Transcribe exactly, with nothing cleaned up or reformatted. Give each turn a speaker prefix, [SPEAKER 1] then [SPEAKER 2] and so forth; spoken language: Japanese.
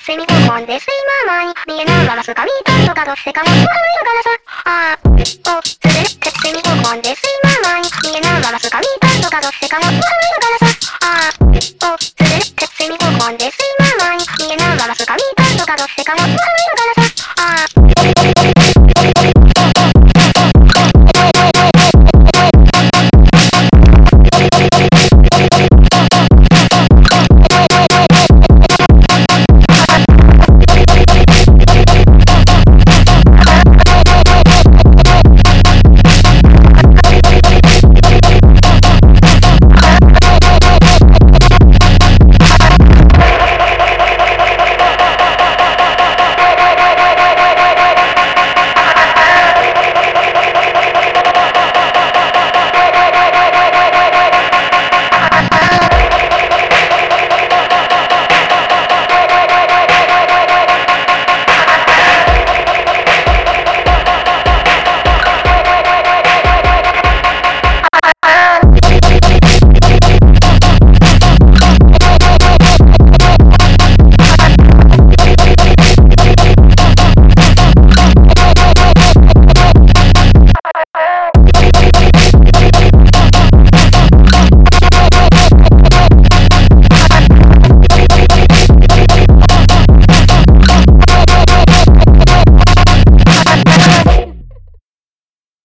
[SPEAKER 1] セミ5本です今前に見えながらスカミータンとかどっせかもうはめるからさあーおつれ鉄セミごほんです今前に見えながらスカミータンとかどっせかもうはめるからさあーおつれ鉄セミごほんです今前に見えながらスカミータンとかどっせかもうはめる